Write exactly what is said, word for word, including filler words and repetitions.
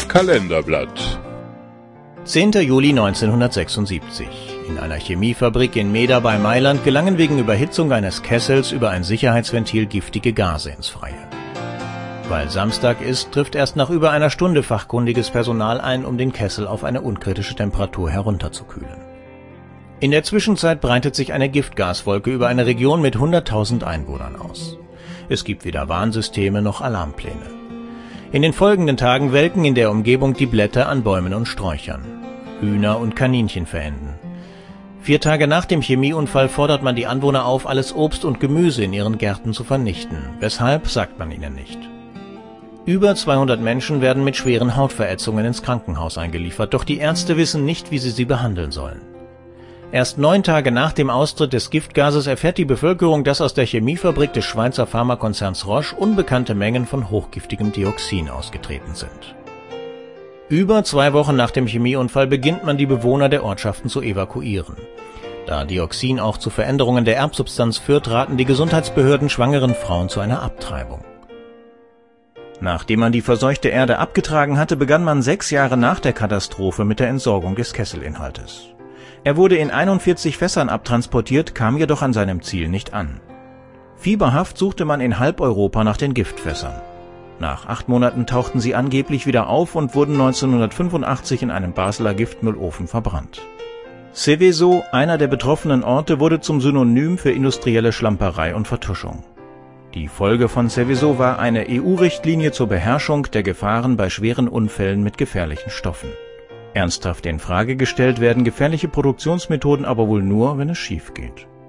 Kalenderblatt. zehnter Juli neunzehnhundertsechsundsiebzig. In einer Chemiefabrik in Meda bei Mailand gelangen wegen Überhitzung eines Kessels über ein Sicherheitsventil giftige Gase ins Freie. Weil Samstag ist, trifft erst nach über einer Stunde fachkundiges Personal ein, um den Kessel auf eine unkritische Temperatur herunterzukühlen. In der Zwischenzeit breitet sich eine Giftgaswolke über eine Region mit hunderttausend Einwohnern aus. Es gibt weder Warnsysteme noch Alarmpläne. In den folgenden Tagen welken in der Umgebung die Blätter an Bäumen und Sträuchern. Hühner und Kaninchen verenden. Vier Tage nach dem Chemieunfall fordert man die Anwohner auf, alles Obst und Gemüse in ihren Gärten zu vernichten. Weshalb, sagt man ihnen nicht. Über zweihundert Menschen werden mit schweren Hautverätzungen ins Krankenhaus eingeliefert, doch die Ärzte wissen nicht, wie sie sie behandeln sollen. Erst neun Tage nach dem Austritt des Giftgases erfährt die Bevölkerung, dass aus der Chemiefabrik des Schweizer Pharmakonzerns Roche unbekannte Mengen von hochgiftigem Dioxin ausgetreten sind. Über zwei Wochen nach dem Chemieunfall beginnt man, die Bewohner der Ortschaften zu evakuieren. Da Dioxin auch zu Veränderungen der Erbsubstanz führt, raten die Gesundheitsbehörden schwangeren Frauen zu einer Abtreibung. Nachdem man die verseuchte Erde abgetragen hatte, begann man sechs Jahre nach der Katastrophe mit der Entsorgung des Kesselinhaltes. Er wurde in einundvierzig Fässern abtransportiert, kam jedoch an seinem Ziel nicht an. Fieberhaft suchte man in halb Europa nach den Giftfässern. Nach acht Monaten tauchten sie angeblich wieder auf und wurden neunzehnhundertfünfundachtzig in einem Basler Giftmüllofen verbrannt. Seveso, einer der betroffenen Orte, wurde zum Synonym für industrielle Schlamperei und Vertuschung. Die Folge von Seveso war eine E U-Richtlinie zur Beherrschung der Gefahren bei schweren Unfällen mit gefährlichen Stoffen. Ernsthaft in Frage gestellt werden gefährliche Produktionsmethoden aber wohl nur, wenn es schief geht.